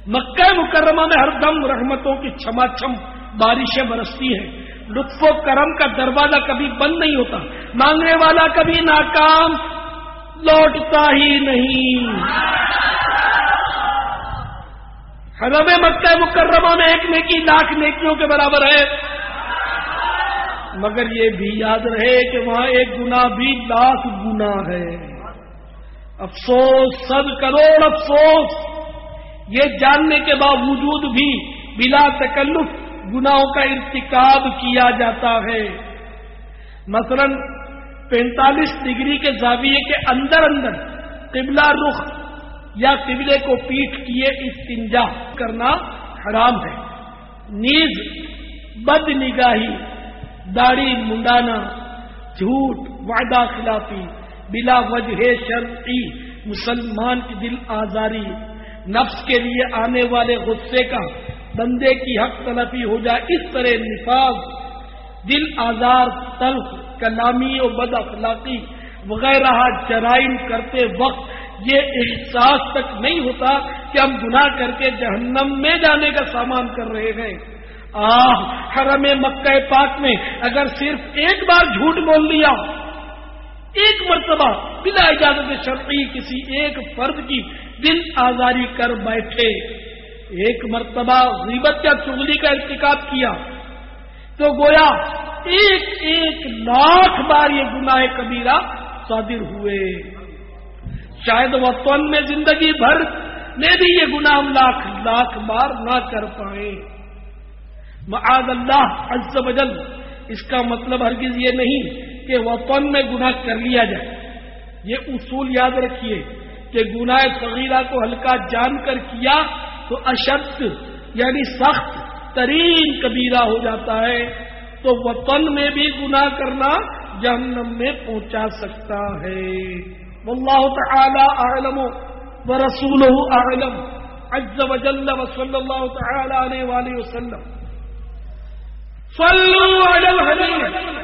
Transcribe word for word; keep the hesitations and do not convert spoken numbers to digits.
مکہ مکرمہ میں ہر دم رحمتوں کی چھما چھم بارشیں برستی ہیں، لطف و کرم کا دروازہ کبھی بند نہیں ہوتا، مانگنے والا کبھی ناکام لوٹتا ہی نہیں۔ حرم مکہ مکرمہ میں ایک نیکی لاکھ نیکیوں کے برابر ہے، مگر یہ بھی یاد رہے کہ وہاں ایک گناہ بھی لاکھ گنا ہے۔ افسوس، صد کروڑ افسوس، یہ جاننے کے باوجود بھی بلا تکلف گناہوں کا ارتکاب کیا جاتا ہے۔ مثلا پینتالیس ڈگری کے زاویے کے اندر اندر قبلہ رخ یا قبلے کو پیٹھ کیے استنجا کرنا حرام ہے۔ نیز بد نگاہی، داڑھی منڈانا، جھوٹ، وعدہ خلافی، بلا وجہ شرعی مسلمان کی دل آزاری، نفس کے لیے آنے والے غصے کا بندے کی حق تلفی ہو جائے، اس طرح نفاذ، دل آزار، تلخ کلامی و بد اخلاقی وغیرہ جرائم کرتے وقت یہ احساس تک نہیں ہوتا کہ ہم گناہ کر کے جہنم میں جانے کا سامان کر رہے ہیں۔ آہ، حرم مکہ پاک میں اگر صرف ایک بار جھوٹ بول لیا، ایک مرتبہ بلا اجازت شرعی کسی ایک فرد کی دل آزاری کر بیٹھے، ایک مرتبہ غیبت یا چغلی کا ارتکاب کیا، تو گویا ایک ایک لاکھ بار یہ گناہ کبیرہ صادر ہوئے۔ شاید وطن میں زندگی بھر میں بھی یہ گناہ ہم لاکھ لاکھ بار نہ کر پائیں۔ معاذ اللہ عز و جل، اس کا مطلب ہرگز یہ نہیں کہ وطن میں گناہ کر لیا جائے۔ یہ اصول یاد رکھیے کہ گناہ صغیرہ کو ہلکا جان کر کیا تو اشد یعنی سخت ترین کبیرہ ہو جاتا ہے، تو وطن میں بھی گناہ کرنا جہنم میں پہنچا سکتا ہے۔ واللہ تعالی اعلم ورسولہ اعلم عز و جل وصلی اللہ تعالی علیہ وآلہ وسلم۔ صلوا علی الحبیب